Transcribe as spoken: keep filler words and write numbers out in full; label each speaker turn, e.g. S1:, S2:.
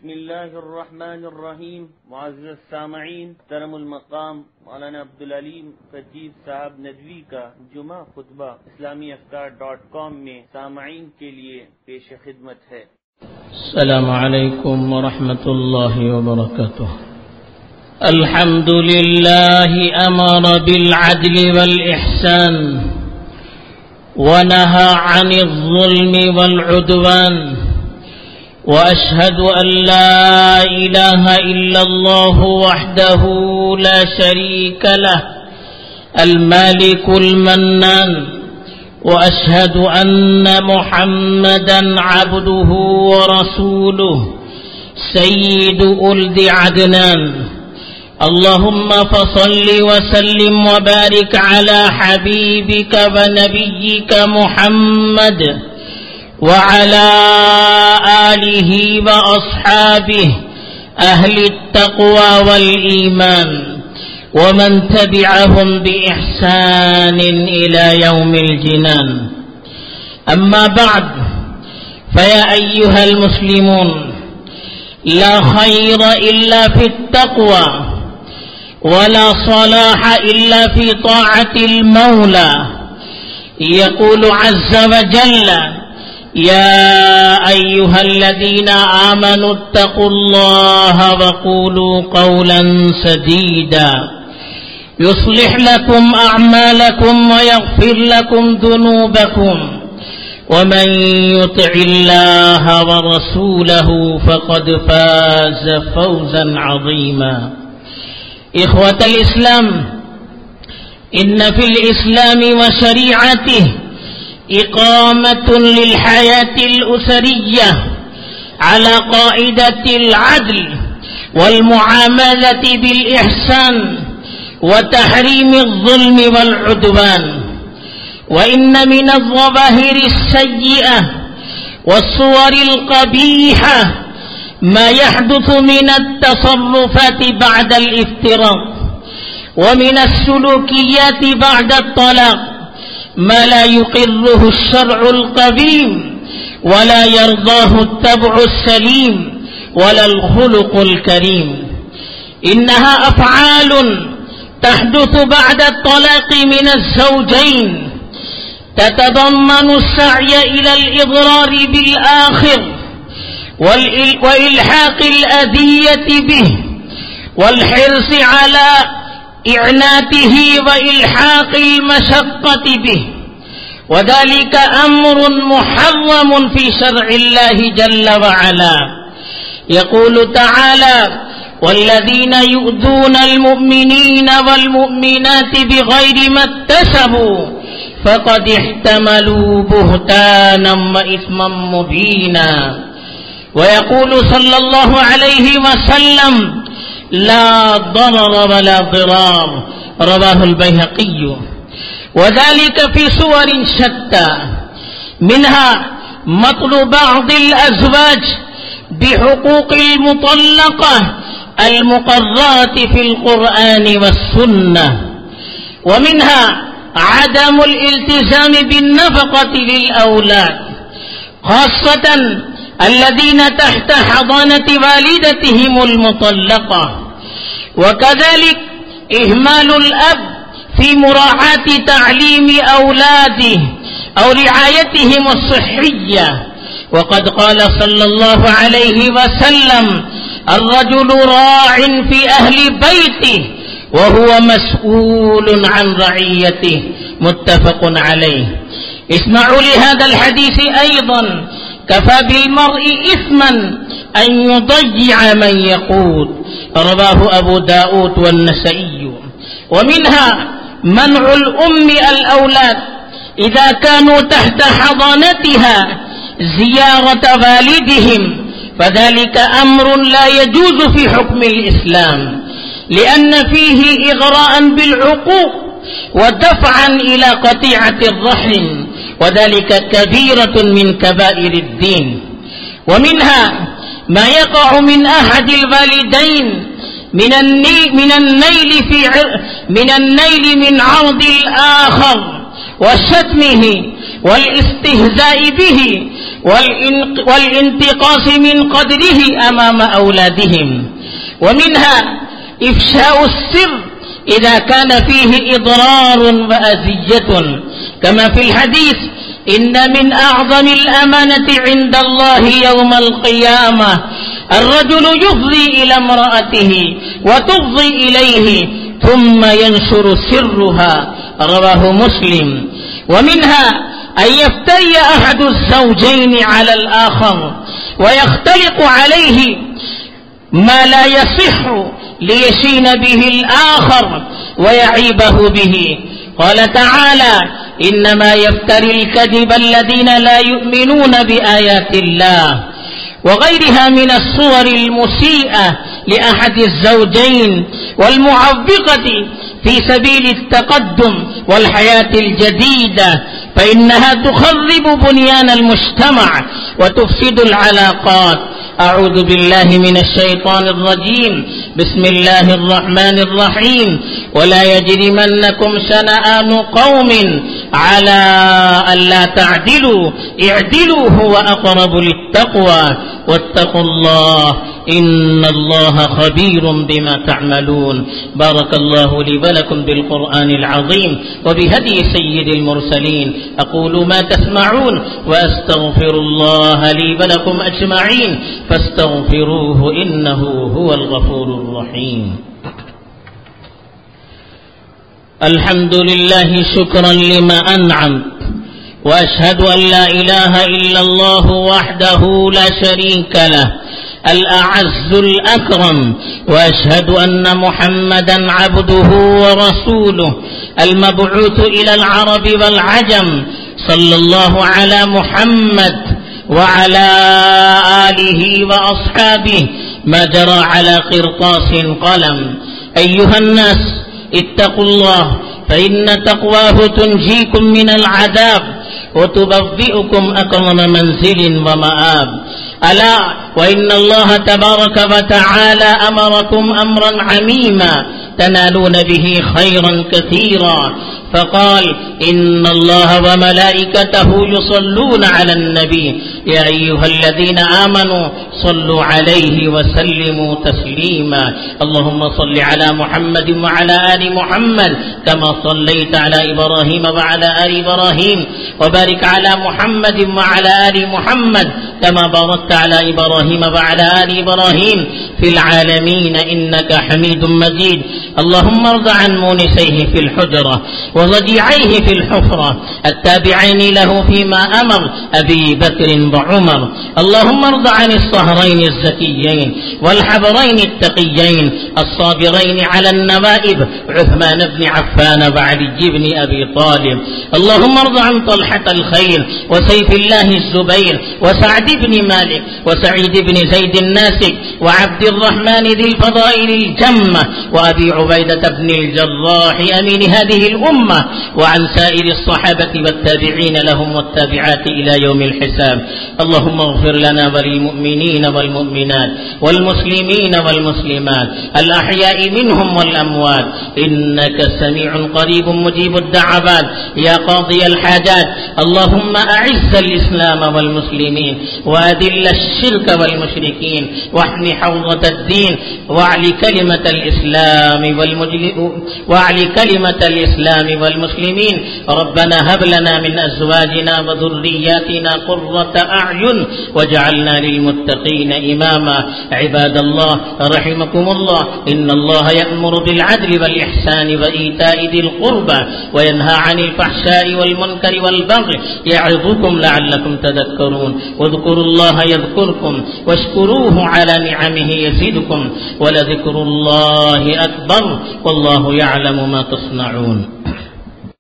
S1: बिस्मिल्लाहिर रहमानिर रहीम। मुअज़्ज़ज़ सामईन, तरमुल मकाम मौलाना अब्दुल अलीम खतीब साहब नदवी का जुमा खुतबा इस्लामी अफ्कार डॉट कॉम में सामईन के लिए पेश खिदमत है।
S2: अस्सलामु अलैकुम व रहमतुल्लाहि व बरकातुहू। अल्हम्दुलिल्लाहि अमरा बिल अदलि वल इहसान व नहा अनिज़ ज़ुल्मि वल उद्वान وأشهد أن لا إله إلا الله وحده لا شريك له المالك المنان وأشهد أن محمدا عبده ورسوله سيد ولد عدنان اللهم فصل وسلم وبارك على حبيبك ونبيك محمد وعلى آله وأصحابه أهل التقوى والإيمان ومن تبعهم بإحسان إلى يوم الجنان. أما بعد، فيا أيها المسلمون، لا خير إلا في التقوى ولا صلاح إلا في طاعة المولى. يقول عز وجل: يا أيها الذين آمنوا اتقوا الله وقولوا قولا سديدا يصلح لكم أعمالكم ويغفر لكم ذنوبكم ومن يطع الله ورسوله فقد فاز فوزا عظيما. إخوة الإسلام، إن في الإسلام وشريعته إقامة للحياة الأسرية على قاعدة العدل والمعاملة بالإحسان وتحريم الظلم والعدوان. وإن من الظواهر السيئة والصور القبيحة ما يحدث من التصرفات بعد الافتراق، ومن السلوكيات بعد الطلاق ما لا يقره الشرع القويم ولا يرضاه الطبع السليم ولا الخلق الكريم. إنها أفعال تحدث بعد الطلاق من الزوجين تتضمن السعي إلى الإضرار بالآخر وإلحاق الأذية به والحرص على إعناته وإلحاق المشقة به، وذلك أمر محرم في شرع الله جل وعلا. يقول تعالى: والذين يؤذون المؤمنين والمؤمنات بغير ما اكتسبوا فقد احتملوا بهتانا وإثما مبينا. ويقول صلى الله عليه وسلم: لا ضرر ولا ضرار، رواه البيهقي. وذلك في صور شتى، منها مطل بعض الأزواج بحقوق المطلقة المقررة في القرآن والسنة، ومنها عدم الالتزام بالنفقة للأولاد خاصة الذين تحت حضانة والدتهم المطلقة، وكذلك إهمال الأب في مراعاة تعليم أولاده أو رعايتهم الصحية. وقد قال صلى الله عليه وسلم: الرجل راع في أهل بيته وهو مسؤول عن رعيته، متفق عليه. اسمعوا لهذا الحديث أيضا: كفى بالمرء إثما أن يضيع من يقود، رواه أبو داود والنسائي. ومنها منع الأم الأولاد إذا كانوا تحت حضانتها زيارة والدهم، فذلك أمر لا يجوز في حكم الإسلام، لأن فيه إغراء بالعقوق ودفعا إلى قطيعة الرحم، وذلك كبيرة من كبائر الدين. ومنها ما يقع من أحد الوالدين من النيل من النيل في من النيل من عرض الآخر وشتمه والاستهزاء به والانتقاص من قدره أمام أولادهم. ومنها إفشاء السر إذا كان فيه إضرار وأذية، كما في الحديث: إن من أعظم الأمانة عند الله يوم القيامة الرجل يفضي إلى امرأته وتفضي إليه ثم ينشر سرها، رواه مسلم. ومنها أن يفتري أحد الزوجين على الآخر ويختلق عليه ما لا يصح ليشين به الآخر ويعيبه به. قال تعالى: إنما يفتري الكذب الذين لا يؤمنون بآيات الله. وغيرها من الصور المسيئة لأحد الزوجين والمعوقة في سبيل التقدم والحياة الجديدة، فإنها تخرب بنيان المجتمع وتفسد العلاقات. أعوذ بالله من الشيطان الرجيم. بسم الله الرحمن الرحيم. ولا يجرمنكم شنآن قوم على ألا تعدلوا اعدلوا هو أقرب للتقوى واتقوا الله إن الله خبير بما تعملون. بارك الله لي ولكم بالقرآن العظيم وبهدي سيد المرسلين. أقول ما تسمعون وأستغفر الله لي ولكم أجمعين فاستغفروه إنه هو الغفور الرحيم. الحمد لله شكرا لما أنعم، وأشهد أن لا إله إلا الله وحده لا شريك له الأعز الأكرم، وأشهد أن محمدا عبده ورسوله المبعوث إلى العرب والعجم. صلى الله على محمد وعلى آله وأصحابه ما جرى على قرطاس قلم. أيها الناس اتقوا الله، فإن تقواه تنجيكم من العذاب وتبوئكم أكرم منزل ومآب. ألا وإن الله تبارك وتعالى أمركم أمرا عميما تنالون به خيرا كثيرا، فقال: إن الله وملائكته يصلون على النبي يا أيها الذين آمنوا صلوا عليه وسلموا تسليما. اللهم صل على محمد وعلى آل محمد كما صليت على إبراهيم وعلى آل إبراهيم، وبارك على محمد وعلى آل محمد كما باركت على إبراهيم وعلى آل إبراهيم في العالمين إنك حميد مجيد. اللهم ارض عن مونسيه في الحجرة وضجيعيه في الحفرة التابعين له فيما أمر أبي بكر وعمر. اللهم ارض عن الصهرين الزكيين والحبرين التقيين الصابرين على النوائب عثمان بن عفان وعلي بن أبي طالب. اللهم ارض عن طلحة الخير وسيف الله الزبير وسعد بن مالك وسعيد بن زيد الناسك وعبد الرحمن ذي الفضائل الجمة وأبي عبيدة بن الجراح أمين هذه الأمة، وعن سائر الصحابة والتابعين لهم والتابعات إلى يوم الحساب. اللهم اغفر لنا وللمؤمنين والمؤمنات والمسلمين والمسلمات الأحياء منهم والأموات إنك سميع قريب مجيب الدعوات يا قاضي الحاجات. اللهم أعز الإسلام والمسلمين وأذل الشرك والمشركين واحم حوضة الدين واعل كلمة الإسلام واعل كلمة الإسلام والمسلمين. ربنا هب لنا من أزواجنا وذرياتنا قرة أعين واجعلنا للمتقين إماما. عباد الله رحمكم الله، إن الله يأمر بالعدل والإحسان وإيتاء ذي القربى وينهى عن الفحشاء والمنكر والبغي يعظكم لعلكم تذكرون. واذكروا الله يذكركم واشكروه على نعمه يزدكم ولذكر الله أكبر والله يعلم ما تصنعون.